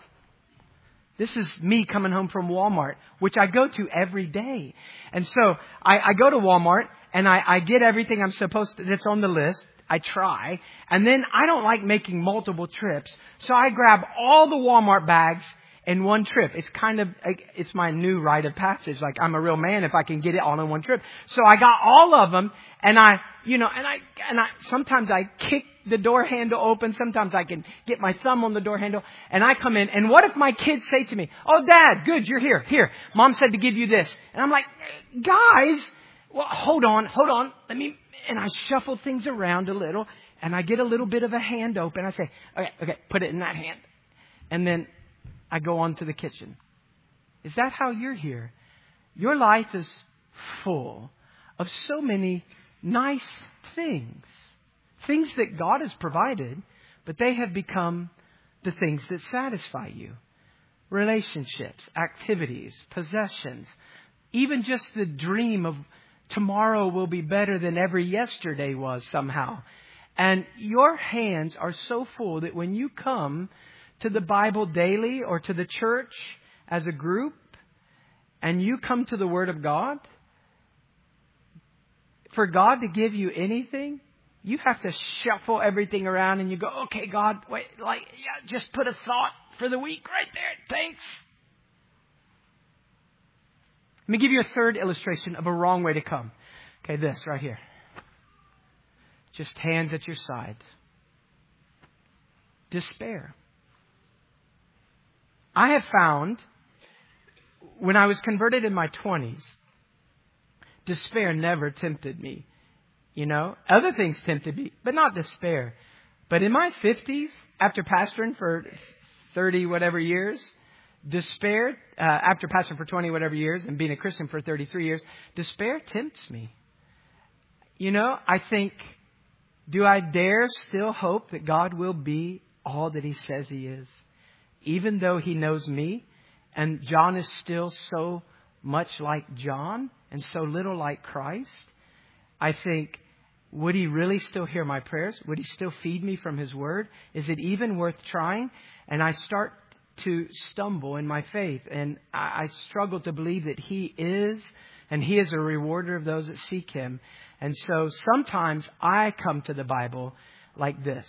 This is me coming home from Walmart, which I go to every day. And so I, I go to Walmart and I, I get everything I'm supposed to, that's on the list. I try. And then I don't like making multiple trips. So I grab all the Walmart bags in one trip. It's kind of, it's my new rite of passage. Like, I'm a real man if I can get it all in one trip. So I got all of them, and I, you know, and I, and I, sometimes I kick the door handle open. Sometimes I can get my thumb on the door handle, and I come in. And what if my kids say to me, "Oh, Dad, good, you're here. Here, Mom said to give you this." And I'm like, "Guys, well, hold on, hold on. Let me," and I shuffle things around a little, and I get a little bit of a hand open. I say, "Okay, okay, put it in that hand." And then I go on to the kitchen. Is that how you're here? Your life is full of so many nice things. Things that God has provided, but they have become the things that satisfy you. Relationships, activities, possessions, even just the dream of tomorrow will be better than every yesterday was somehow. And your hands are so full that when you come to the Bible daily or to the church as a group, and you come to the Word of God, for God to give you anything, you have to shuffle everything around and you go, "Okay, God, wait, like, yeah, just put a thought for the week right there. Thanks." Let me give you a third illustration of a wrong way to come. Okay, this right here. Just hands at your side. Despair. I have found, when I was converted in my twenties, despair never tempted me. You know, other things tempted me, but not despair. But in my fifties, after pastoring for thirty whatever years, despair, uh, after pastoring for twenty whatever years and being a Christian for thirty-three years, despair tempts me. You know, I think, do I dare still hope that God will be all that He says He is? Even though He knows me, and John is still so much like John and so little like Christ, I think, would He really still hear my prayers? Would He still feed me from His Word? Is it even worth trying? And I start to stumble in my faith, and I struggle to believe that He is, and He is a rewarder of those that seek Him. And so sometimes I come to the Bible like this.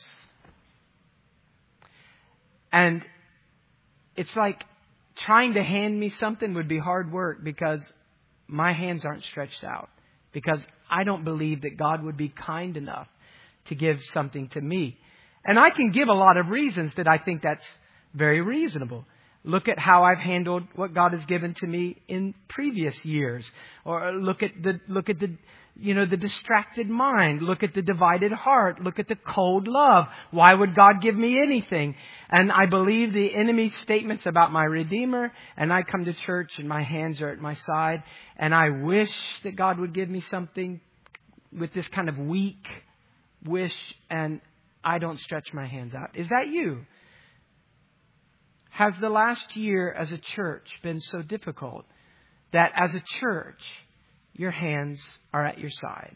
And it's like trying to hand me something would be hard work because my hands aren't stretched out. Because I don't believe that God would be kind enough to give something to me. And I can give a lot of reasons that I think that's very reasonable. Look at how I've handled what God has given to me in previous years. Or look at the, look at the, you know, the distracted mind. Look at the divided heart. Look at the cold love. Why would God give me anything? And I believe the enemy's statements about my Redeemer. And I come to church and my hands are at my side. And I wish that God would give me something with this kind of weak wish. And I don't stretch my hands out. Is that you? Has the last year as a church been so difficult that as a church, your hands are at your side?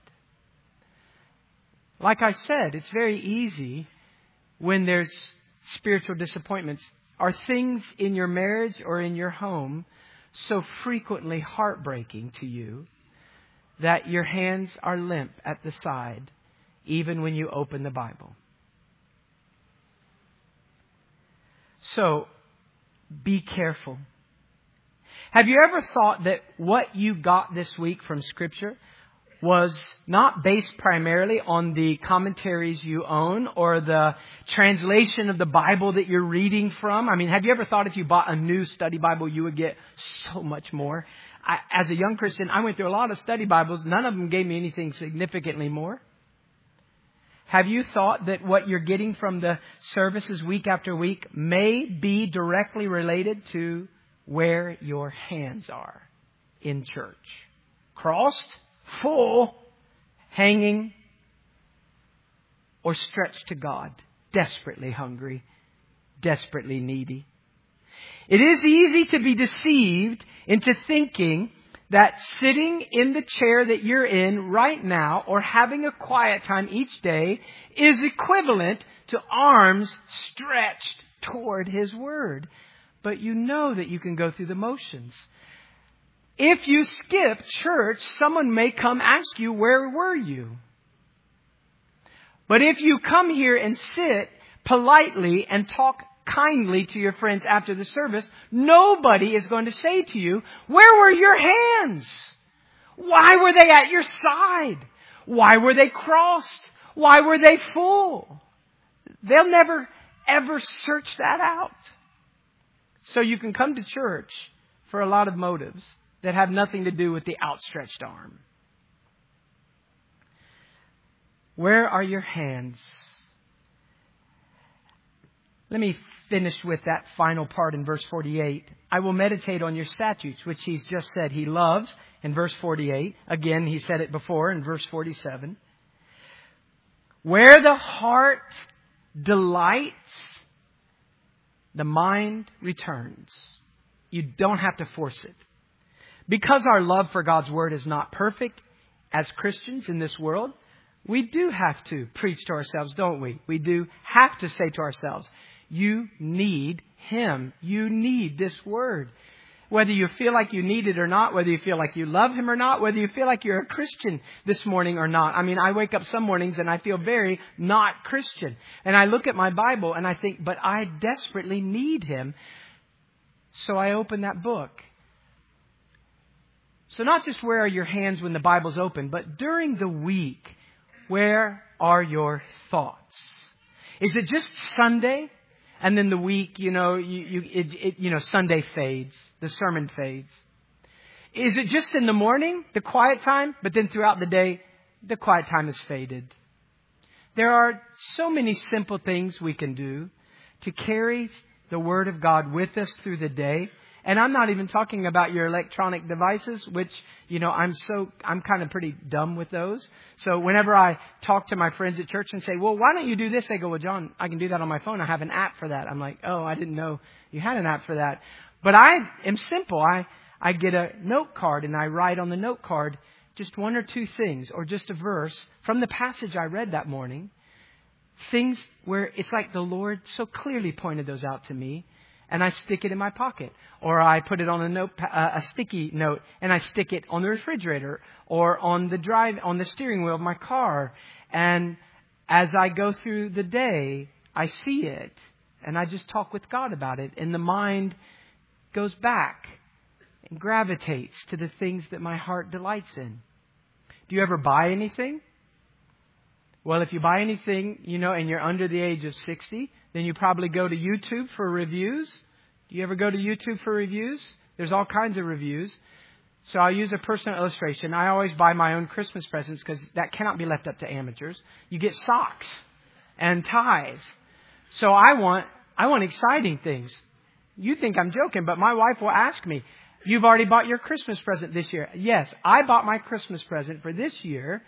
Like I said, it's very easy when there's spiritual disappointments. Are things in your marriage or in your home so frequently heartbreaking to you that your hands are limp at the side even when you open the Bible? So, be careful. Have you ever thought that what you got this week from Scripture was not based primarily on the commentaries you own or the translation of the Bible that you're reading from? I mean, have you ever thought if you bought a new study Bible, you would get so much more? I, as a young Christian, I went through a lot of study Bibles. None of them gave me anything significantly more. Have you thought that what you're getting from the services week after week may be directly related to where your hands are in church? Crossed, full, hanging, or stretched to God, desperately hungry, desperately needy? It is easy to be deceived into thinking that sitting in the chair that you're in right now or having a quiet time each day is equivalent to arms stretched toward His Word. But you know that you can go through the motions. If you skip church, someone may come ask you, where were you? But if you come here and sit politely and talk kindly to your friends after the service, nobody is going to say to you, where were your hands? Why were they at your side? Why were they crossed? Why were they full? They'll never, ever search that out. So you can come to church for a lot of motives that have nothing to do with the outstretched arm. Where are your hands? Let me finish with that final part in verse forty-eight. I will meditate on your statutes, which He's just said He loves in verse forty-eight. Again, He said it before in verse forty-seven. Where the heart delights, the mind returns. You don't have to force it. Because our love for God's Word is not perfect as Christians in this world, we do have to preach to ourselves, don't we? We do have to say to ourselves, you need Him. You need this Word. Whether you feel like you need it or not, whether you feel like you love Him or not, whether you feel like you're a Christian this morning or not. I mean, I wake up some mornings and I feel very not Christian. And I look at my Bible and I think, but I desperately need Him. So I open that book. So not just where are your hands when the Bible's open, but during the week, where are your thoughts? Is it just Sunday? And then the week, you know, you, you, it, it, you know, Sunday fades. The sermon fades. Is it just in the morning, the quiet time? But then throughout the day, the quiet time is faded. There are so many simple things we can do to carry the Word of God with us through the day. And I'm not even talking about your electronic devices, which, you know, I'm so, I'm kind of pretty dumb with those. So whenever I talk to my friends at church and say, well, why don't you do this? They go, well, John, I can do that on my phone. I have an app for that. I'm like, oh, I didn't know you had an app for that. But I am simple. I, I get a note card and I write on the note card just one or two things or just a verse from the passage I read that morning. Things where it's like the Lord so clearly pointed those out to me. And I stick it in my pocket, or I put it on a note, uh, a sticky note, and I stick it on the refrigerator, or on the drive, on the steering wheel of my car. And as I go through the day, I see it, and I just talk with God about it, and the mind goes back and gravitates to the things that my heart delights in. Do you ever buy anything? Well, if you buy anything, you know, and you're under the age of sixty, then you probably go to YouTube for reviews. Do you ever go to YouTube for reviews? There's all kinds of reviews. So I'll use a personal illustration. I always buy my own Christmas presents because that cannot be left up to amateurs. You get socks and ties. So I want, I want exciting things. You think I'm joking, but my wife will ask me, you've already bought your Christmas present this year. Yes, I bought my Christmas present for this year.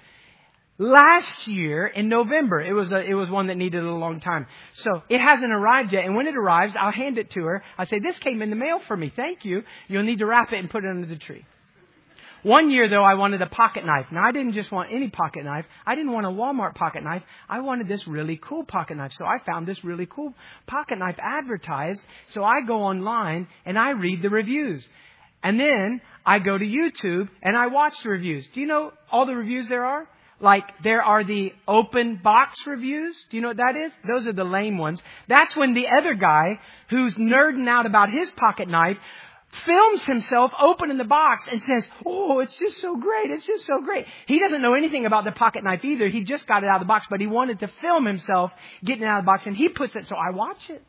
Last year in November, it was a, it was one that needed a long time. So it hasn't arrived yet. And when it arrives, I'll hand it to her. I say, this came in the mail for me. Thank you. You'll need to wrap it and put it under the tree. One year, though, I wanted a pocket knife. Now, I didn't just want any pocket knife. I didn't want a Walmart pocket knife. I wanted this really cool pocket knife. So I found this really cool pocket knife advertised. So I go online and I read the reviews. And then I go to YouTube and I watch the reviews. Do you know all the reviews there are? Like, there are the open box reviews. Do you know what that is? Those are the lame ones. That's when the other guy who's nerding out about his pocket knife films himself opening the box and says, oh, it's just so great. It's just so great. He doesn't know anything about the pocket knife either. He just got it out of the box, but he wanted to film himself getting it out of the box, and he puts it, so I watch it.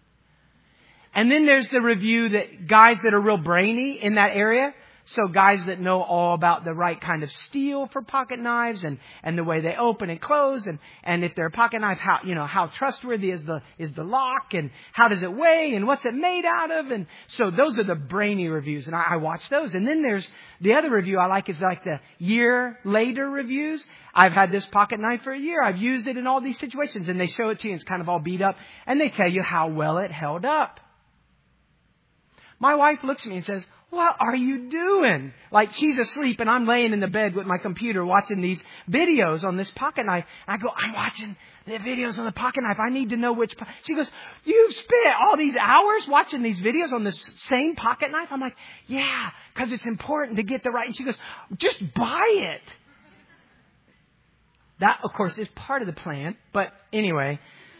And then there's the review that guys that are real brainy in that area. So guys that know all about the right kind of steel for pocket knives and, and the way they open and close, and, and if they're a pocket knife, how, you know, how trustworthy is the, is the lock, and how does it weigh, and what's it made out of? And so those are the brainy reviews, and I, I watch those. And then there's the other review I like is like the year later reviews. I've had this pocket knife for a year. I've used it in all these situations, and they show it to you, and it's kind of all beat up, and they tell you how well it held up. My wife looks at me and says, what are you doing? Like, she's asleep and I'm laying in the bed with my computer watching these videos on this pocket knife. I go, I'm watching the videos on the pocket knife. I need to know which. Po-. She goes, you've spent all these hours watching these videos on this same pocket knife? I'm like, yeah, because it's important to get the right. And she goes, just buy it. That, of course, is part of the plan. But anyway,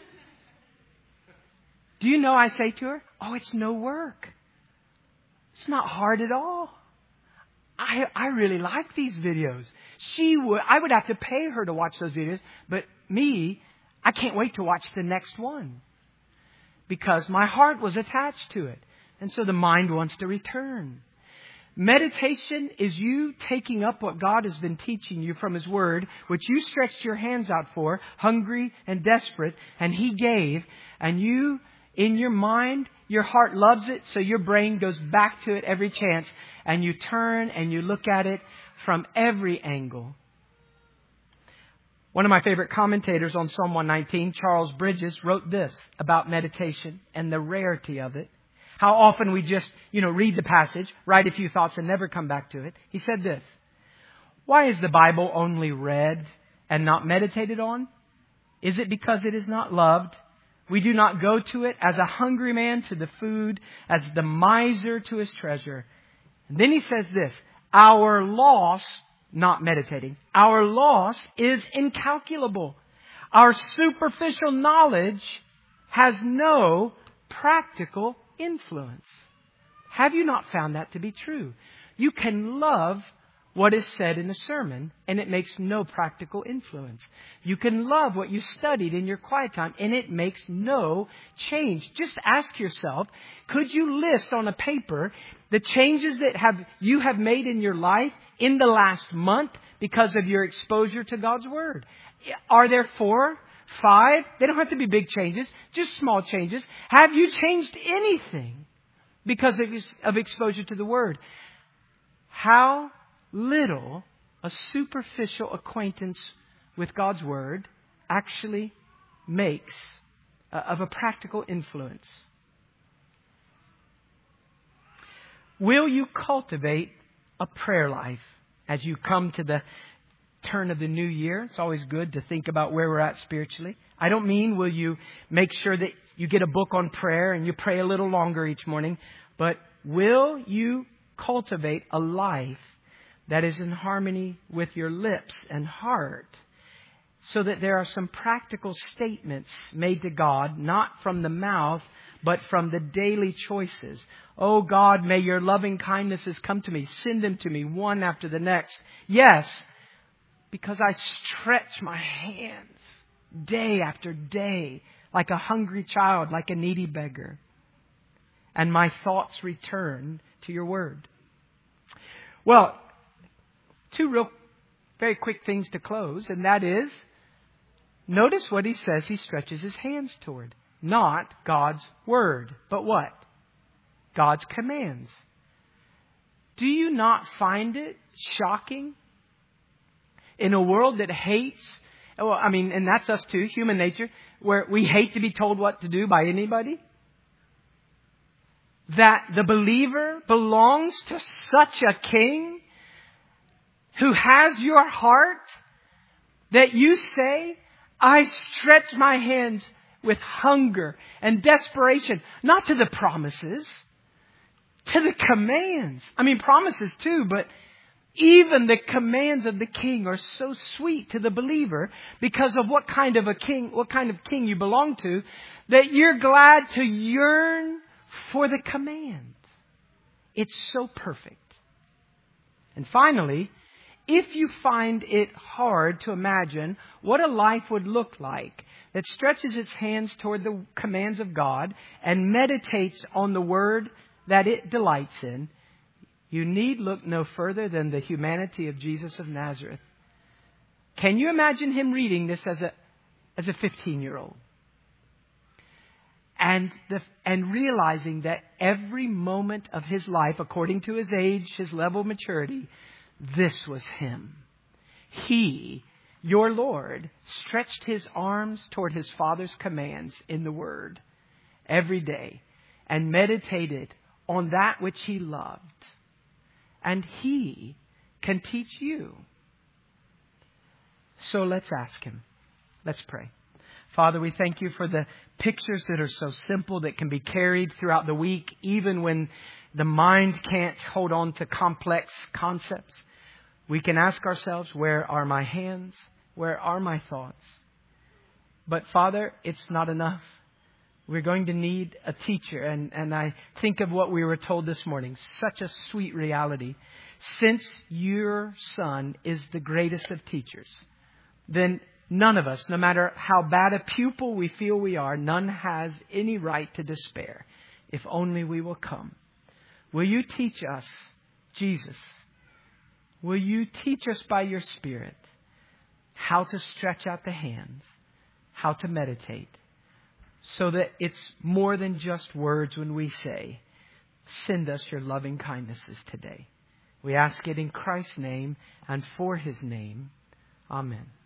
do you know I say to her, oh, it's no work. It's not hard at all. I I really like these videos. She would I would have to pay her to watch those videos, but me, I can't wait to watch the next one because my heart was attached to it. And so the mind wants to return. Meditation is you taking up what God has been teaching you from His Word, which you stretched your hands out for, hungry and desperate, and He gave, and you, in your mind, your heart loves it, so your brain goes back to it every chance, and you turn and you look at it from every angle. One of my favorite commentators on Psalm one nineteen, Charles Bridges, wrote this about meditation and the rarity of it. How often we just, you know, read the passage, write a few thoughts, and never come back to it. He said this, why is the Bible only read and not meditated on? Is it because it is not loved? We do not go to it as a hungry man to the food, as the miser to his treasure. And then he says this, our loss, not meditating, our loss is incalculable. Our superficial knowledge has no practical influence. Have you not found that to be true? You can love what is said in a sermon, and it makes no practical influence. You can love what you studied in your quiet time, and it makes no change. Just ask yourself, could you list on a paper the changes that have you have made in your life in the last month because of your exposure to God's Word? Are there four, five? They don't have to be big changes, just small changes. Have you changed anything because of, of exposure to the Word? How little a superficial acquaintance with God's Word actually makes uh, of a practical influence. Will you cultivate a prayer life as you come to the turn of the new year? It's always good to think about where we're at spiritually. I don't mean will you make sure that you get a book on prayer and you pray a little longer each morning, but will you cultivate a life that is in harmony with your lips and heart, so that there are some practical statements made to God, not from the mouth, but from the daily choices. Oh God, may your loving kindnesses come to me. Send them to me one after the next. Yes, because I stretch my hands day after day like a hungry child, like a needy beggar. And my thoughts return to your Word. Well, two real, very quick things to close, and that is, notice what he says he stretches his hands toward. Not God's Word, but what? God's commands. Do you not find it shocking? In a world that hates, well, I mean, and that's us too, human nature, where we hate to be told what to do by anybody, that the believer belongs to such a King who has your heart, that you say, I stretch my hands with hunger and desperation, not to the promises, to the commands. I mean, promises too, but even the commands of the King are so sweet to the believer because of what kind of a king, what kind of king you belong to, that you're glad to yearn for the command. It's so perfect. And finally, if you find it hard to imagine what a life would look like that stretches its hands toward the commands of God and meditates on the Word that it delights in, you need look no further than the humanity of Jesus of Nazareth. Can you imagine him reading this as a as a fifteen-year-old? And the, and realizing that every moment of his life, according to his age, his level of maturity, this was him. He, your Lord, stretched his arms toward his Father's commands in the Word every day and meditated on that which he loved. And he can teach you. So let's ask him. Let's pray. Father, we thank you for the pictures that are so simple that can be carried throughout the week, even when the mind can't hold on to complex concepts. We can ask ourselves, where are my hands? Where are my thoughts? But Father, it's not enough. We're going to need a teacher. And, and I think of what we were told this morning. Such a sweet reality. Since your Son is the greatest of teachers, then none of us, no matter how bad a pupil we feel we are, none has any right to despair if only we will come. Will you teach us, Jesus? Will you teach us by your Spirit how to stretch out the hands, how to meditate, so that it's more than just words when we say, send us your loving kindnesses today. We ask it in Christ's name and for his name. Amen.